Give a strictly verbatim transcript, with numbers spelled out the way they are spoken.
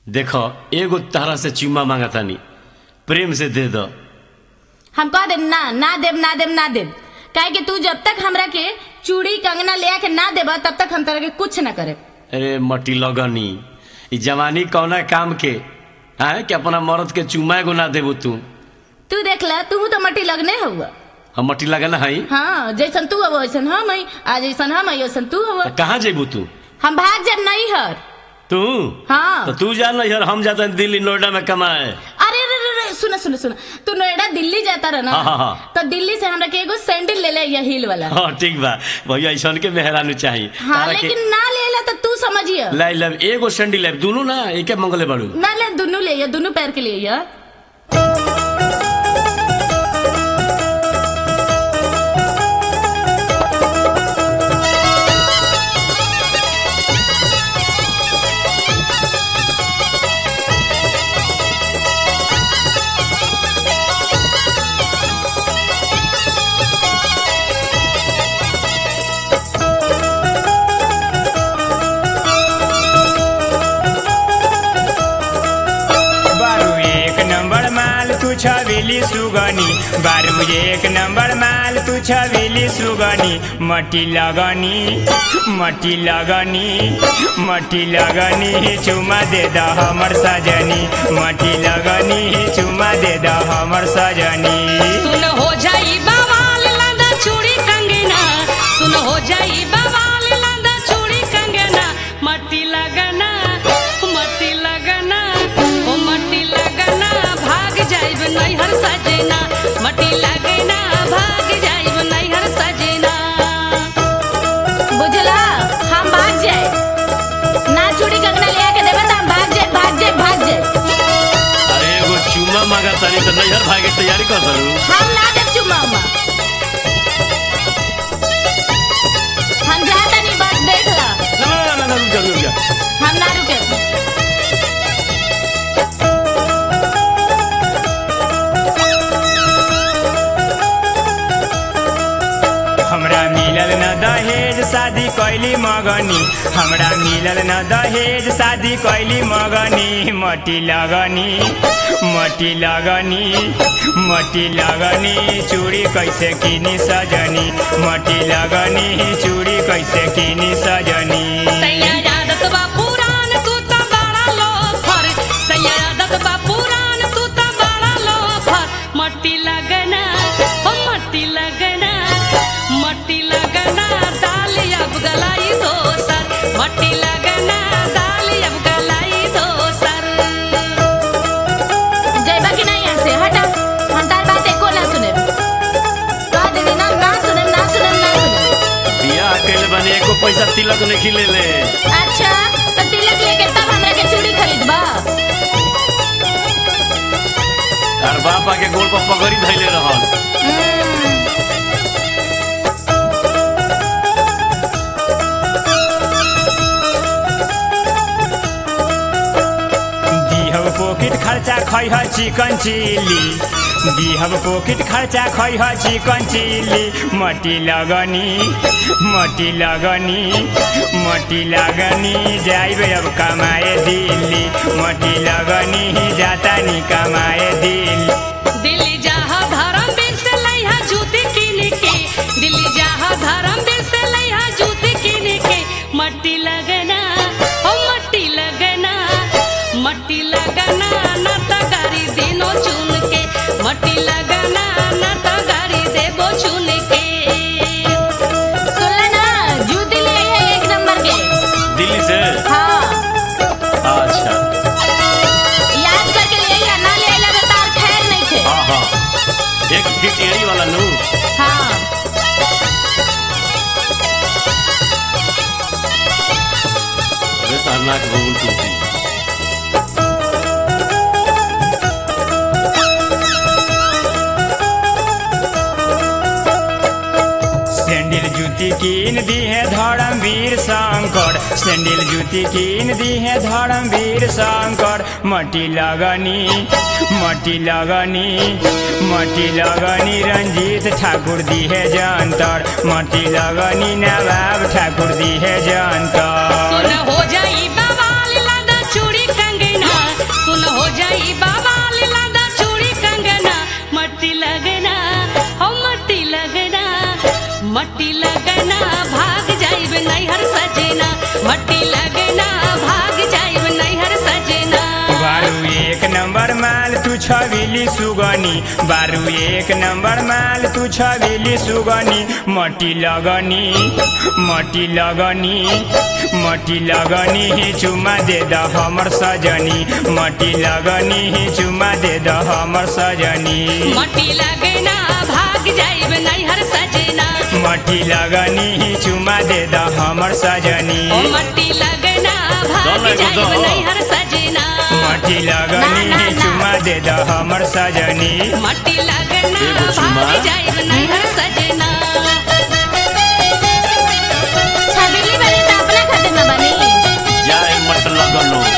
देखो एगो तारा से चुम्मा मांगा तानी, प्रेम से दे दो। हम कह देब ना ना देब ना देब ना देब काहे कि तू जब तक हमरा के चूड़ी कंगना ले आके ना देबा तब तक हम तरह के कुछ ना करे। अरे मटी लगनी ई जवानी कौना काम के है कि अपना मर्द के चुम्मा एगो ना देबो तू तू देख ला तू तो मटी लगने हुआ। हम मटी लगना है। हाँ जैसन तू अब वैसन हम है, आज जैसन हम है वैसन तू अब। कहाँ जेबू तू? हम भाग जब नहीं हर तू हाँ तो तू जा नहीं हर, हम जाते हैं दिल्ली नोएडा में कमाए। अरे रे रे रे सुना सुना सुना तू नोएडा दिल्ली जाता रहा ना। हाँ, हाँ, हाँ। तो दिल्ली से हमरा के एगो सैंडल ले ले या हील वाला। हाँ ठीक बा भैया ऐसा के मेहरानू चाहिए। हाँ लेकिन ना ले ला तो तू समझिए लाई लब एगो सैंडल ले दोनों ना एक मंगले बाड़ू ना ले दोनों ले या दोनों पैर के लिए या। छवेली सुगनी बारू एक नंबर माल तू छवेली सुगनी मटी लगनी मटी लगनी मटी लगनी चुमा दे द हमर सजनी मटी लगनी चुमा दे द हमर सजनी। सुन हो जाई बवाल लादा चूड़ी कंगना, सुन हो जाई बवाल लादा चूड़ी कंगना मटी लगना मटी लगना ओ मटी लगना भाग जाइब नैहर सजना मटी लगना भाग जाइब नैहर सजना। बुझला हम भाग जाए ना चूड़ी कंगना ले आके देबा त हम भाग जाए भाग जाए भाग जाए। अरे एगो चुम्मा मांगा तानी तो नैहर भागे तैयारी कर दरू। हम ना देब चुम्मा उम्मा हम जाता नहीं बस देख ला। ना ना ना ना जरूर जा हम ना रुके। हमरा मिलल न दहेज शादी कैली मगनी हमरा मिलल न दहेज शादी कैली मगनी मटी लगनी मटी लगनी मटी लगनी चूड़ी कैसे किनी सजनी मटी लगनी चूड़ी कैसे किनी सजनी। सैया आदत बा पुरान तू त बड़ा लोफर सैया आदत बा पुरान तू त बड़ा लोफर मट्टी लगना ओ मट्टी लगना मट्टी लगना दाल अब गलाई दोसर मट्टी लगना दाल अब गलाई दोसर। जयबा कि नहीं यहाँ से हटा हम तार बात एको ना सुने कह दीदी ना ना सुने ना सुने ना सुने। बियाह कैले बने एको पैसा तिलक नहीं ले ले। अच्छा तो तिलक लेके तब हमरा के चूड़ी खरीदबा। तार बापा के गोल पर पगड़ी धैले रहल। पॉकेट खर्चा खैह चिकन चिली दिहब पॉकेट खर्चा खैह चिकन चिली मटी लगनी मटी लगनी मटी लगनी जाइब अब कमाए दिल्ली मटी लगनी जाता नी कमाए दिल्ली। दिल्ली जाहा धर्म बेच से लइहा जूती किन के दिल्ली जाहा धर्म बेच से लइहा जूती किन के मट्टी लगना ओ मट्टी लगना मट्टी लगना ना त गाड़ी दिनो चुन के मट्टी लगना ना त गाड़ी देबो चुन के। सुन ले ना जूती ले आई है एक नंबर के दिल्ली से। हाँ अच्छा याद करके ले आई ना ले आई लगा तार खैर नहीं थे। हाँ हाँ एक फिट एड़ी वाला नू। हाँ अरे तार नाक भूल टूटी। सैंडल जूती कीन दी है धर्मवीर शंकर सैंडल जूती कीन दी है धर्मवीर शंकर मटी लगनी मटी लगनी मटी लगनी रंजीत ठाकुर दी है जंतर मटी लगनी नवाब ठाकुर दी है जंतर। सुन हो जाई बवाल लादा चूड़ी कंगना मट्टी लगना भाग जाइब नैहर सजना मट्टी लगना भाग जाइब नैहर सजना बारू एक नंबर माल तू छबिली सुगनी बारू एक नंबर माल तू छबिली सुगनी मट्टी लगनी मट्टी लगनी मट्टी लगनी चुमा दे द हमर सजनी मट्टी लगनी चुमा दे द हमर सजनी मट्टी लगना भाग जाइब नैहर सजना मट्टी लगनी चुमा दे द हमर सजनी ओ मट्टी लगना भाग दो, जाइब दो। नैहर सजना मट्टी ना, ना, लगनी ना। चुमा दे द हमर सजनी मट्टी लगना एगो चुमा। भाग जाइब नैहर सजना छबीली बनी तो अपना खातिर न बनी जाए मत लगनो